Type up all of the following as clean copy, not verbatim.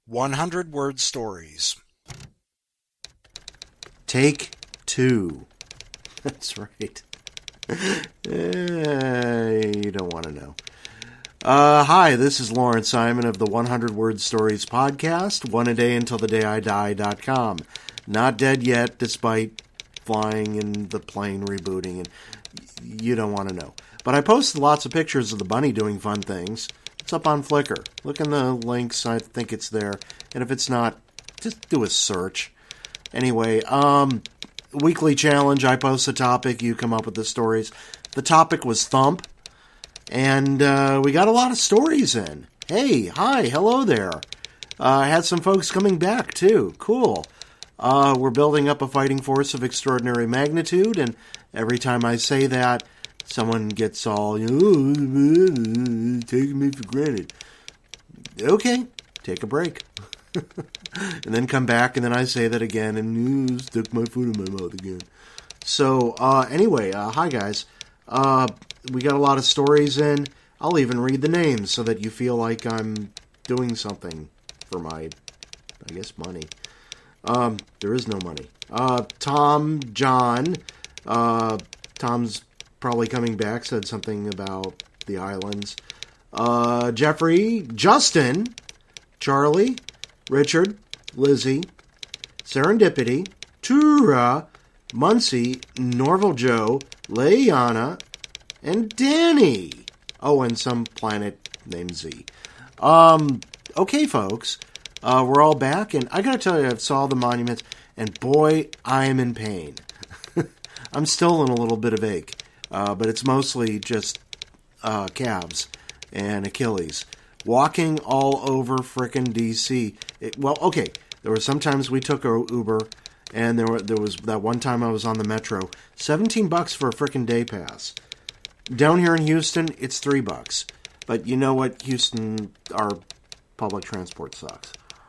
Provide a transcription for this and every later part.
100-word stories. Take two. That's right. You don't want to know. Hi, this is Lawrence Simon of the 100-word stories podcast, one a day until the day I die.com. Not dead yet, despite flying and the plane rebooting, and you don't want to know. But I posted lots of pictures of the bunny doing fun things. It's up on Flickr. Look in the links, I think it's there. And if it's not, just do a search. Anyway, weekly challenge, I post a topic, you come up with the stories. The topic was Thump, and we got a lot of stories in. Hey, hi, hello there. I had some folks coming back, too. Cool. We're building up a fighting force of extraordinary magnitude, and every time I say that, someone gets all, taking me for granted. Okay, take a break. And then come back, and then I say that again, and stick my foot in my mouth again. So, anyway, hi guys. We got a lot of stories in. I'll even read the names so that you feel like I'm doing something for my, I guess, money. There is no money. Tom, John, Tom's probably coming back, said something about the islands. Jeffrey, Justin, Charlie, Richard, Lizzie, Serendipity, Tura, Muncie, Norval Joe, Leanna, and Danny. Oh, and some planet named Z. Okay, folks, we're all back, and I gotta tell you, I saw the monuments, and boy, I am in pain. I'm still in a little bit of ache, but it's mostly just calves and Achilles. Walking all over frickin' D.C. Well, okay, there were sometimes we took a Uber, and there was that one time I was on the Metro. $17 for a frickin' day pass. Down here in Houston, it's $3. But you know what? Houston, our public transport sucks.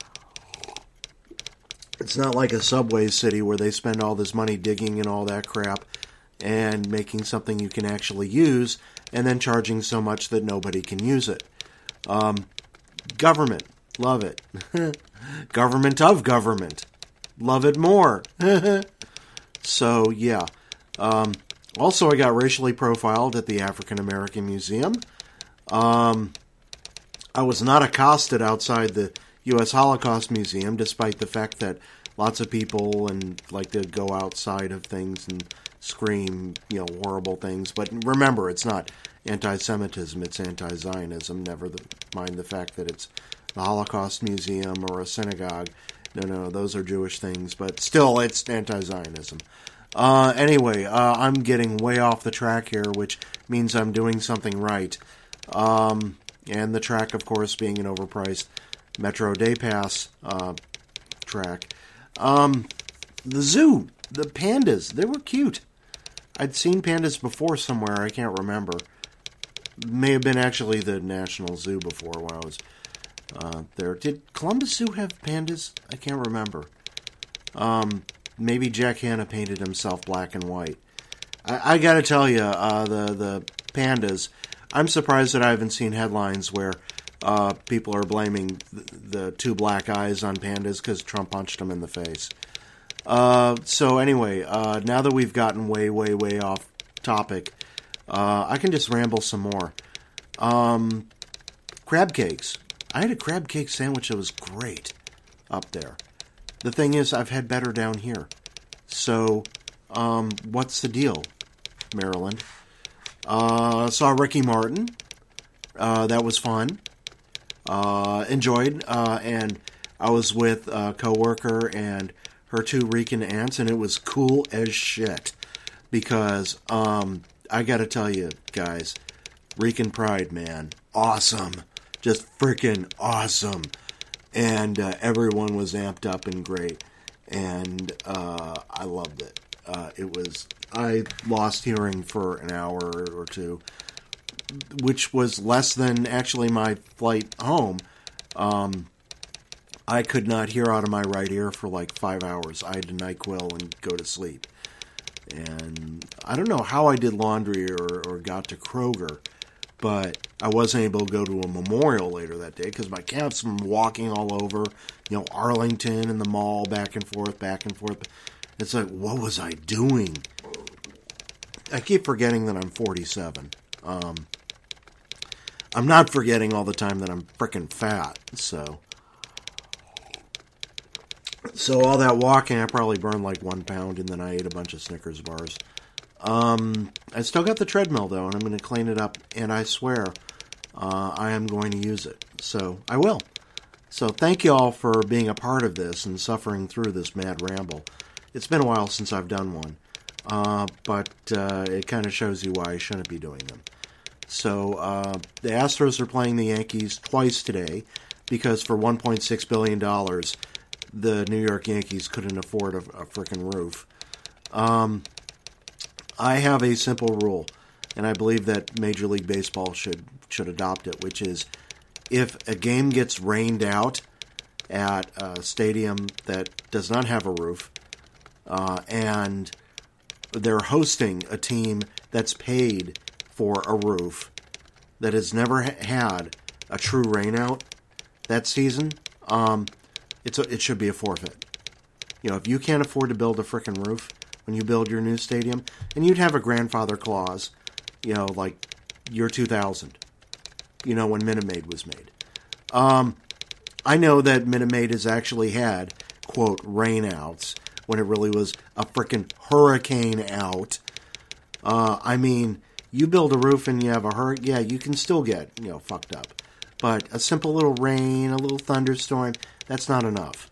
It's not like a subway city where they spend all this money digging and all that crap and making something you can actually use and then charging so much that nobody can use it. Government, love it. Government of government, love it more. So, yeah. Also, I got racially profiled at the African American Museum. I was not accosted outside the U.S. Holocaust Museum, despite the fact that lots of people like to go outside of things and scream, horrible things. But remember, it's not anti-Semitism, it's anti-Zionism. Never mind the fact that it's the Holocaust Museum or a synagogue. No, those are Jewish things, but still, it's anti-Zionism. Anyway, I'm getting way off the track here, which means I'm doing something right. And the track, of course, being an overpriced Metro Day Pass track. The zoo, the pandas, they were cute. I'd seen pandas before somewhere, I can't remember. May have been actually the National Zoo before when I was there. Did Columbus Zoo have pandas? I can't remember. Maybe Jack Hanna painted himself black and white. I gotta tell you, the pandas, I'm surprised that I haven't seen headlines where people are blaming the two black eyes on pandas because Trump punched them in the face. So anyway, now that we've gotten way, way, way off topic, I can just ramble some more. Crab cakes. I had a crab cake sandwich that was great up there. The thing is, I've had better down here. So, what's the deal, Maryland? Saw Ricky Martin. That was fun. Enjoyed. And I was with a coworker and her two Rican aunts, and it was cool as shit. Because, I gotta tell you, guys, Rican pride, man. Awesome. Just freaking awesome. And everyone was amped up and great. And I loved it. I lost hearing for an hour or two, which was less than actually my flight home. I could not hear out of my right ear for like 5 hours. I had to NyQuil and go to sleep. And I don't know how I did laundry or got to Kroger, but I wasn't able to go to a memorial later that day because my cat's walking all over, Arlington and the mall, back and forth, back and forth. It's like, what was I doing? I keep forgetting that I'm 47. I'm not forgetting all the time that I'm frickin' fat, so all that walking, I probably burned like 1 pound, and then I ate a bunch of Snickers bars. I still got the treadmill, though, and I'm going to clean it up, and I swear I am going to use it. So, I will. So, thank you all for being a part of this and suffering through this mad ramble. It's been a while since I've done one, but it kind of shows you why I shouldn't be doing them. So, the Astros are playing the Yankees twice today, because for $1.6 billion, the New York Yankees couldn't afford a frickin' roof. I have a simple rule, and I believe that Major League Baseball should adopt it, which is if a game gets rained out at a stadium that does not have a roof, and they're hosting a team that's paid for a roof that has never had a true rainout that season, it should be a forfeit. If you can't afford to build a frickin' roof when you build your new stadium, and you'd have a grandfather clause, like year 2000, when Minute Maid was made. I know that Minute Maid has actually had, quote, rainouts, when it really was a frickin' hurricane out. You build a roof and you have a hurricane, yeah, you can still get, fucked up. But a simple little rain, a little thunderstorm, that's not enough.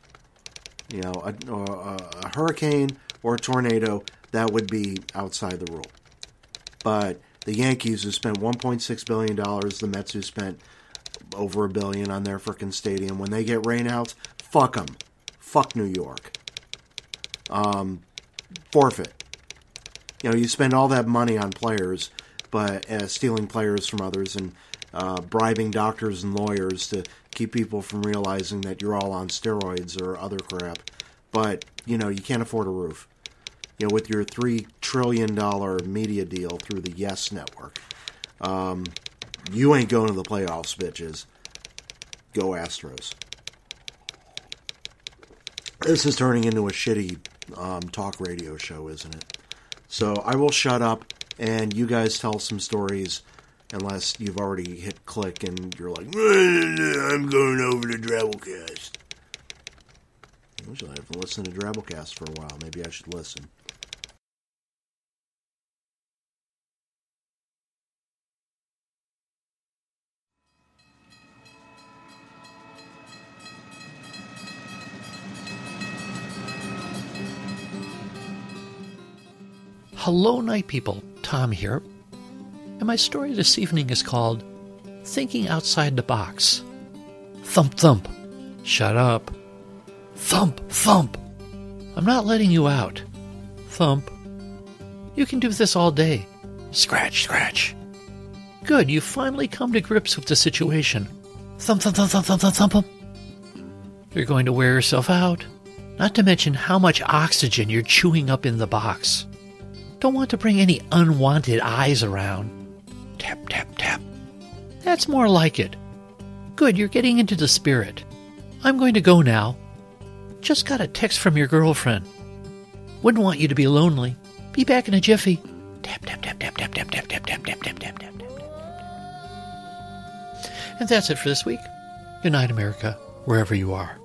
A hurricane or a tornado, that would be outside the rule. But the Yankees, who spent $1.6 billion, the Mets, who spent over $1 billion on their frickin' stadium, when they get rainouts, fuck them. Fuck New York. Forfeit. You spend all that money on players, but stealing players from others and bribing doctors and lawyers to keep people from realizing that you're all on steroids or other crap. But, you can't afford a roof. With your $3 trillion media deal through the Yes Network, you ain't going to the playoffs, bitches. Go Astros. This is turning into a shitty talk radio show, isn't it? So I will shut up and you guys tell some stories, unless you've already hit click and you're like, I'm going over to Drabblecast. I haven't listened to Drabblecast for a while. Maybe I should listen. Hello, night people. Tom here. And my story this evening is called Thinking Outside the Box. Thump, thump. Shut up. Thump, thump. I'm not letting you out. Thump. You can do this all day. Scratch, scratch. Good, you've finally come to grips with the situation. Thump, thump, thump, thump, thump, thump, thump, thump. You're going to wear yourself out. Not to mention how much oxygen you're chewing up in the box. Don't want to bring any unwanted eyes around. Tap, tap, tap. That's more like it. Good, you're getting into the spirit. I'm going to go now. Just got a text from your girlfriend. Wouldn't want you to be lonely. Be back in a jiffy. Tap, tap, tap, tap, tap, tap, tap, tap, tap, tap, tap, tap, tap, tap. And that's it for this week. Good night, America, wherever you are.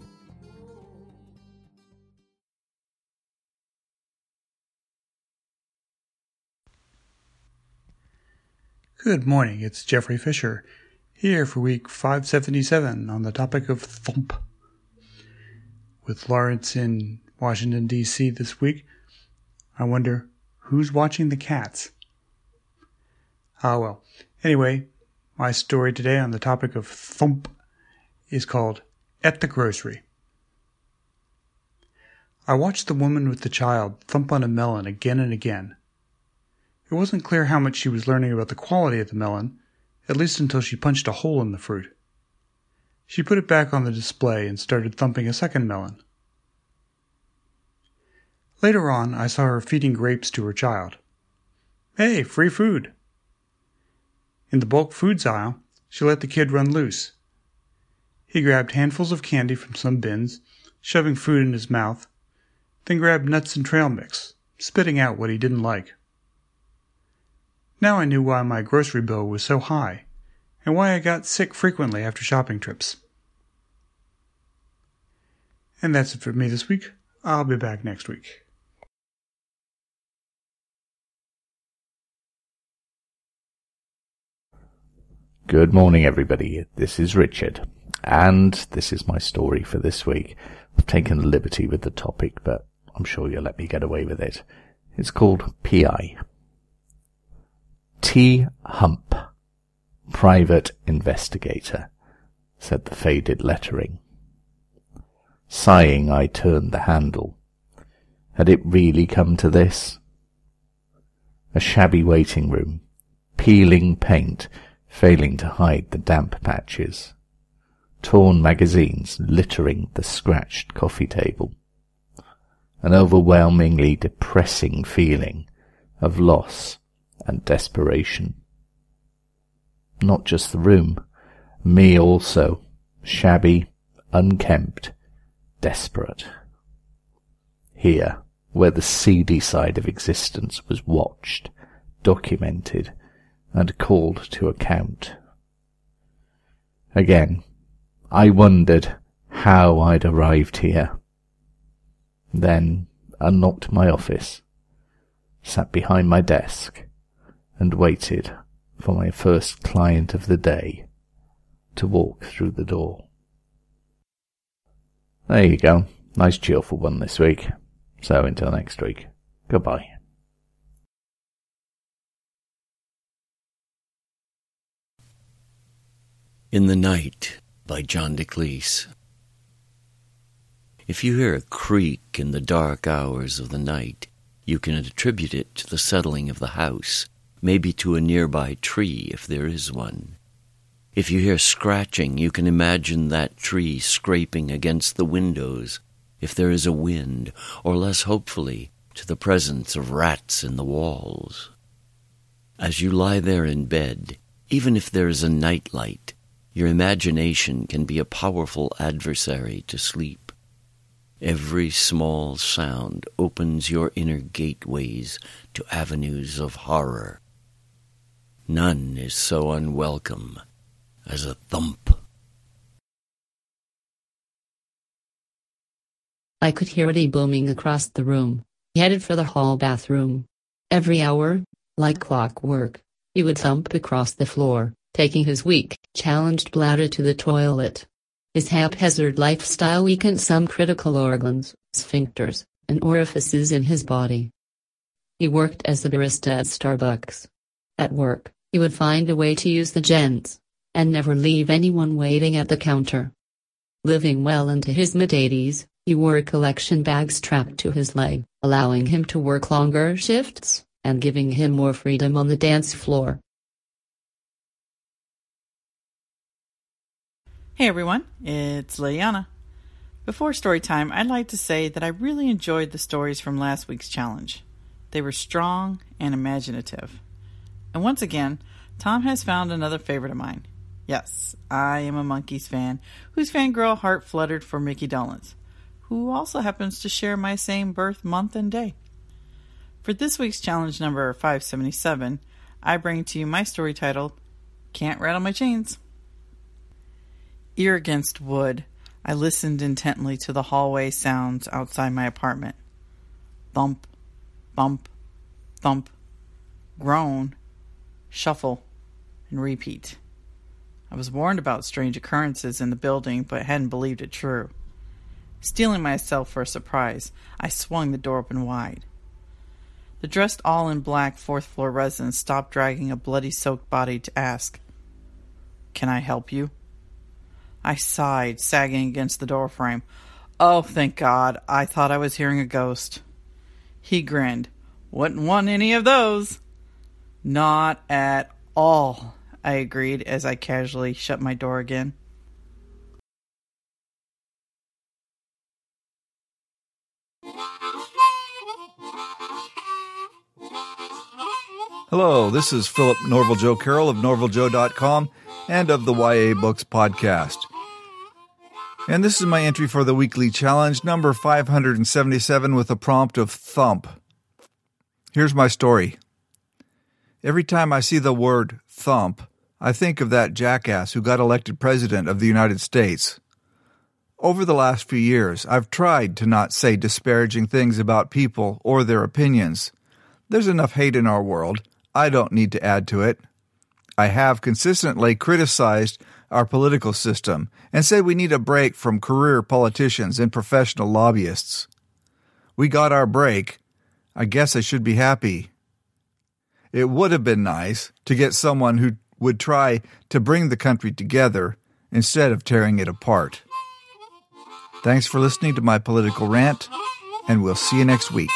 Good morning, it's Jeffrey Fisher, here for week 577 on the topic of thump. With Lawrence in Washington, D.C. this week, I wonder, who's watching the cats? Well. Anyway, my story today on the topic of thump is called At the Grocery. I watched the woman with the child thump on a melon again and again. It wasn't clear how much she was learning about the quality of the melon, at least until she punched a hole in the fruit. She put it back on the display and started thumping a second melon. Later on, I saw her feeding grapes to her child. Hey, free food! In the bulk foods aisle, she let the kid run loose. He grabbed handfuls of candy from some bins, shoving food in his mouth, then grabbed nuts and trail mix, spitting out what he didn't like. Now I knew why my grocery bill was so high, and why I got sick frequently after shopping trips. And that's it for me this week. I'll be back next week. Good morning, everybody. This is Richard, and this is my story for this week. I've taken a liberty with the topic, but I'm sure you'll let me get away with it. It's called P.I. T. Hump, Private Investigator, said the faded lettering. Sighing, I turned the handle. Had it really come to this? A shabby waiting room, peeling paint, failing to hide the damp patches, torn magazines littering the scratched coffee table, an overwhelmingly depressing feeling of loss and desperation. Not just the room, me also, shabby, unkempt, desperate. Here, where the seedy side of existence was watched, documented, and called to account. Again, I wondered how I'd arrived here. Then unlocked my office, sat behind my desk, and waited for my first client of the day to walk through the door. There you go. Nice cheerful one this week. So until next week, goodbye. In the Night by John DeCleese. If you hear a creak in the dark hours of the night, you can attribute it to the settling of the house, maybe to a nearby tree if there is one. If you hear scratching, you can imagine that tree scraping against the windows if there is a wind, or less hopefully, to the presence of rats in the walls. As you lie there in bed, even if there is a nightlight, your imagination can be a powerful adversary to sleep. Every small sound opens your inner gateways to avenues of horror. None is so unwelcome as a thump. I could hear Eddie booming across the room. He headed for the hall bathroom. Every hour, like clockwork, he would thump across the floor, taking his weak, challenged bladder to the toilet. His haphazard lifestyle weakened some critical organs, sphincters, and orifices in his body. He worked as a barista at Starbucks. At work, he would find a way to use the gents, and never leave anyone waiting at the counter. Living well into his mid-80s, he wore a collection bag strapped to his leg, allowing him to work longer shifts, and giving him more freedom on the dance floor. Hey everyone, it's Liliana. Before story time, I'd like to say that I really enjoyed the stories from last week's challenge. They were strong and imaginative. And once again, Tom has found another favorite of mine. Yes, I am a Monkees fan whose fangirl heart fluttered for Mickey Dolenz, who also happens to share my same birth month and day. For this week's challenge number 577, I bring to you my story titled, Can't Rattle My Chains. Ear against wood, I listened intently to the hallway sounds outside my apartment. Thump, bump, thump, groan, shuffle, and repeat. I was warned about strange occurrences in the building, but hadn't believed it true. Steeling myself for a surprise, I swung the door open wide. The dressed all-in-black fourth-floor resident stopped dragging a bloody-soaked body to ask, "Can I help you?" I sighed, sagging against the doorframe. Oh, thank God, I thought I was hearing a ghost. He grinned. Wouldn't want any of those. Not at all, I agreed as I casually shut my door again. Hello, this is Philip Norval Joe Carroll of NorvalJoe.com and of the YA Books Podcast. And this is my entry for the weekly challenge, number 577, with a prompt of thump. Here's my story. Every time I see the word thump, I think of that jackass who got elected president of the United States. Over the last few years, I've tried to not say disparaging things about people or their opinions. There's enough hate in our world. I don't need to add to it. I have consistently criticized our political system and said we need a break from career politicians and professional lobbyists. We got our break. I guess I should be happy. It would have been nice to get someone who would try to bring the country together instead of tearing it apart. Thanks for listening to my political rant, and we'll see you next week.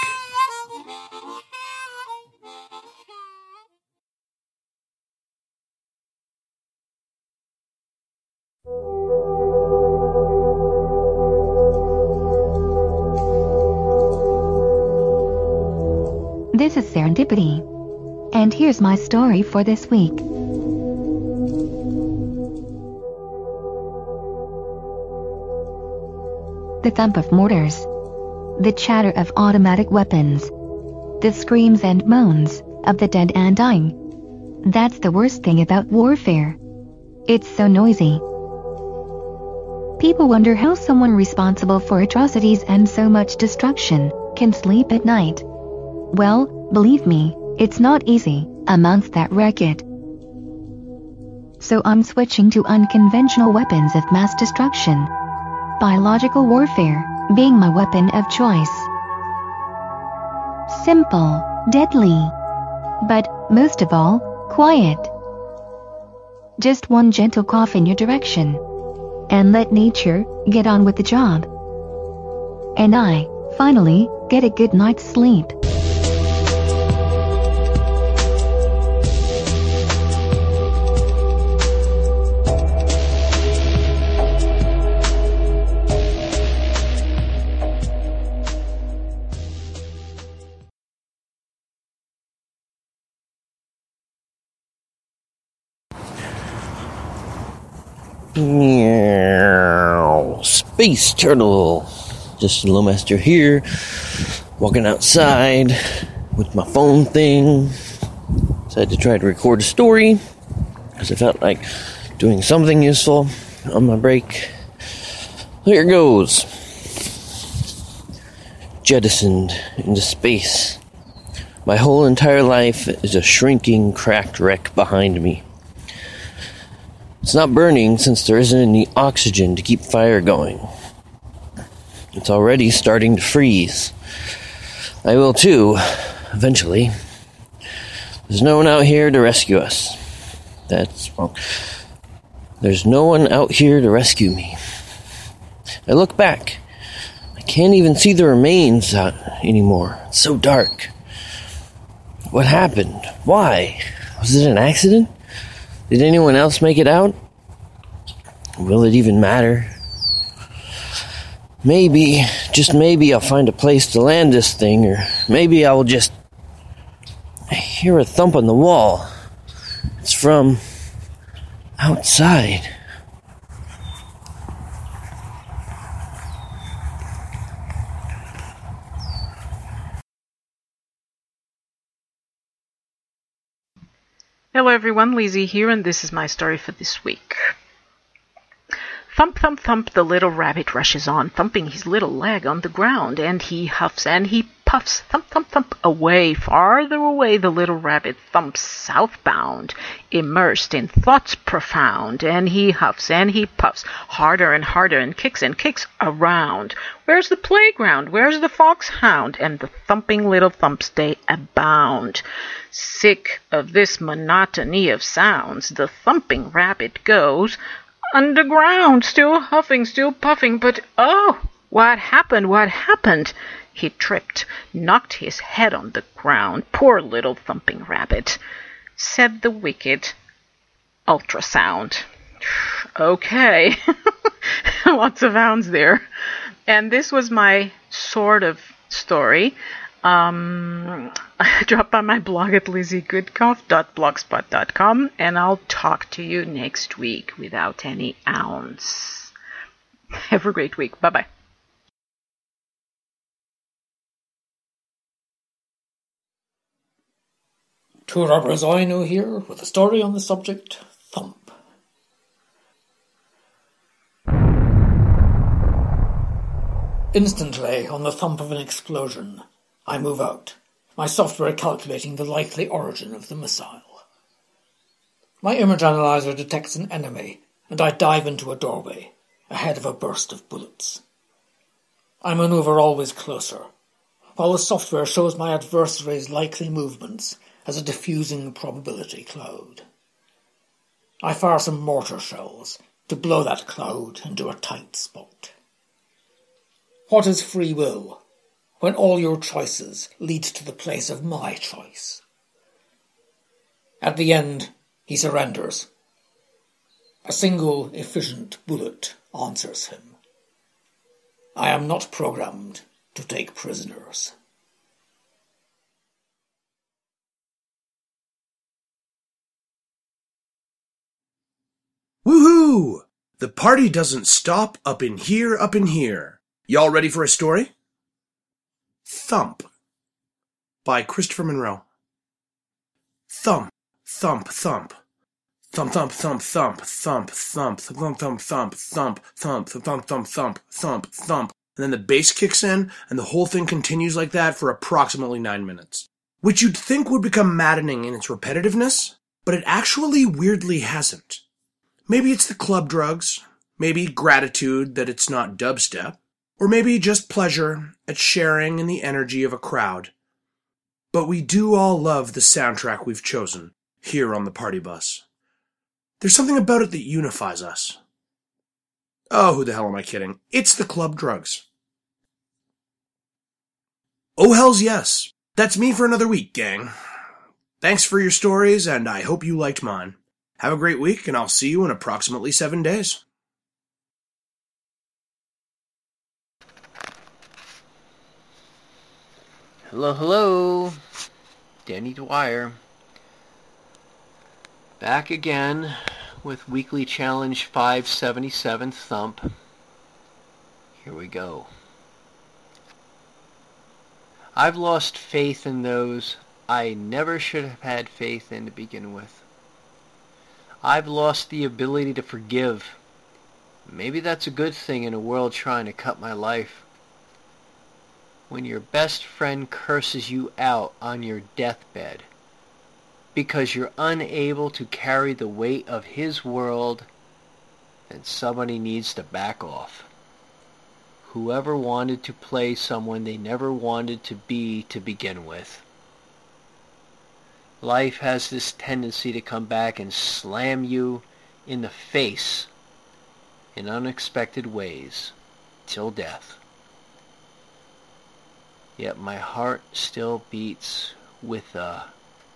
This is Serendipity, and here's my story for this week. The thump of mortars, the chatter of automatic weapons, the screams and moans of the dead and dying. That's the worst thing about warfare. It's so noisy. People wonder how someone responsible for atrocities and so much destruction can sleep at night. Well, believe me, it's not easy amongst that racket. So I'm switching to unconventional weapons of mass destruction. Biological warfare being my weapon of choice. Simple, deadly, but most of all, quiet. Just one gentle cough in your direction, and let nature get on with the job. And I, finally, get a good night's sleep. Meow. Space Turtle. Just Lowmaster here, walking outside with my phone thing. Decided to try to record a story because I felt like doing something useful on my break. Here goes. Jettisoned into space. My whole entire life is a shrinking, cracked wreck behind me. It's not burning since there isn't any oxygen to keep fire going. It's already starting to freeze. I will too, eventually. There's no one out here to rescue us. That's wrong. There's no one out here to rescue me. I look back. I can't even see the remains out anymore. It's so dark. What happened? Why? Was it an accident? Did anyone else make it out? Will it even matter? Maybe, just maybe I'll find a place to land this thing, or maybe I will just hear a thump on the wall. It's from outside. Hello everyone, Lizzie here, and this is my story for this week. Thump, thump, thump, the little rabbit rushes on, thumping his little leg on the ground, and he huffs and he puffs, thump, thump, thump, away, farther away the little rabbit thumps southbound, immersed in thoughts profound, and he huffs and he puffs, harder and kicks around. Where's the playground? Where's the foxhound? And the thumping little thumps they abound. Sick of this monotony of sounds, the thumping rabbit goes underground, still huffing, still puffing, but oh, what happened? What happened? He tripped, knocked his head on the ground. Poor little thumping rabbit, said the wicked ultrasound. Okay, lots of hounds there. And this was my sort of story. Drop by my blog at lizziegoodcough.blogspot.com, and I'll talk to you next week without any ounce. Have a great week. Bye-bye. Tura Brazoino here with a story on the subject, Thump. Instantly, on the thump of an explosion, I move out, my software calculating the likely origin of the missile. My image analyzer detects an enemy, and I dive into a doorway, ahead of a burst of bullets. I maneuver always closer, while the software shows my adversary's likely movements as a diffusing probability cloud. I fire some mortar shells to blow that cloud into a tight spot. What is free will, when all your choices lead to the place of my choice? At the end, he surrenders. A single efficient bullet answers him. I am not programmed to take prisoners. Woohoo! The party doesn't stop up in here, up in here. Y'all ready for a story? Thump by Christopher Monroe. Thump, thump, thump. Thump, thump, thump, thump, thump, thump, thump, thump, thump, thump, thump, thump, thump, thump, thump, thump. And then the bass kicks in, and the whole thing continues like that for approximately 9 minutes. Which you'd think would become maddening in its repetitiveness, but it actually weirdly hasn't. Maybe it's the club drugs, maybe gratitude that it's not dubstep, or maybe just pleasure at sharing in the energy of a crowd. But we do all love the soundtrack we've chosen here on the Party Bus. There's something about it that unifies us. Oh, who the hell am I kidding? It's the club drugs. Oh, hells yes. That's me for another week, gang. Thanks for your stories, and I hope you liked mine. Have a great week, and I'll see you in approximately 7 days. Hello, hello. Danny Dwyer. Back again with Weekly Challenge 577 Thump. Here we go. I've lost faith in those I never should have had faith in to begin with. I've lost the ability to forgive. Maybe that's a good thing in a world trying to cut my life. When your best friend curses you out on your deathbed because you're unable to carry the weight of his world, then somebody needs to back off. Whoever wanted to play someone they never wanted to be to begin with. Life has this tendency to come back and slam you in the face in unexpected ways till death. Yet my heart still beats with a...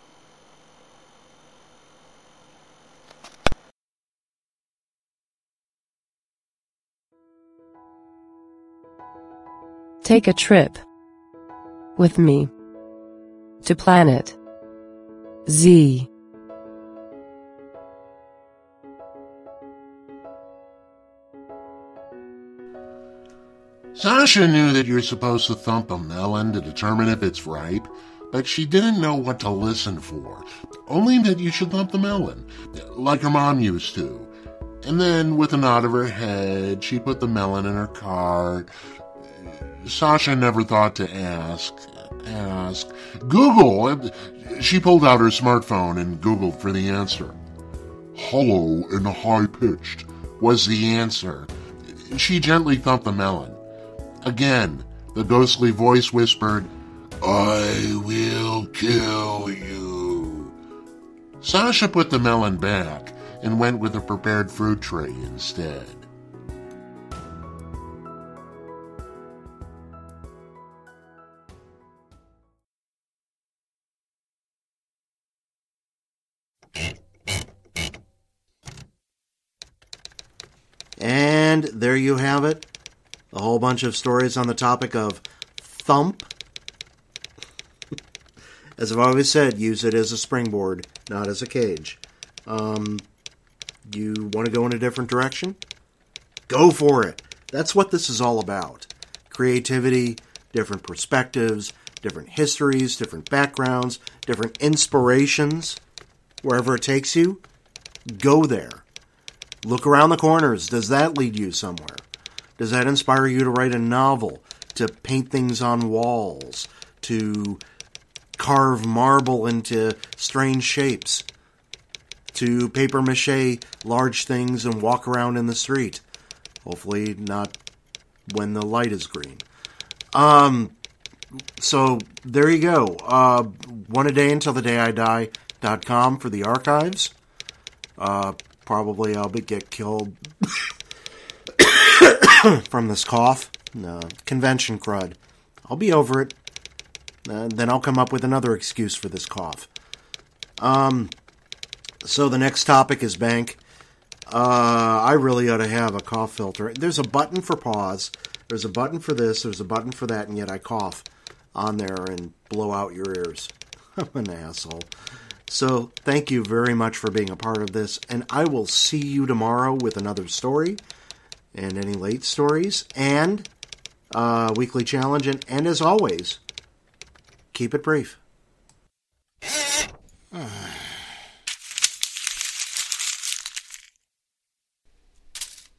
Take a trip with me to Planet Z. Sasha knew that you're supposed to thump a melon to determine if it's ripe, but she didn't know what to listen for, only that you should thump the melon, like her mom used to. And then, with a nod of her head, she put the melon in her cart. Sasha never thought to ask. Google! She pulled out her smartphone and Googled for the answer. Hollow and high-pitched was the answer. She gently thumped the melon. Again, the ghostly voice whispered, I will kill you. Sasha put the melon back and went with a prepared fruit tray instead. And there you have it. A whole bunch of stories on the topic of thump. As I've always said, use it as a springboard, not as a cage. You want to go in a different direction? Go for it. That's what this is all about. Creativity, different perspectives, different histories, different backgrounds, different inspirations. Wherever it takes you, go there. Look around the corners. Does that lead you somewhere? Does that inspire you to write a novel, to paint things on walls, to carve marble into strange shapes, to paper mache large things and walk around in the street? Hopefully not when the light is green. So there you go. One a day until the day I die.com for the archives. Probably I'll get killed from this cough. Convention crud. I'll be over it. Then I'll come up with another excuse for this cough. So the next topic is bank. I really ought to have a cough filter. There's a button for pause. There's a button for this. There's a button for that, and yet I cough on there and blow out your ears. I'm an asshole. So thank you very much for being a part of this, and I will see you tomorrow with another story and any late stories and weekly challenge. And as always, keep it brief.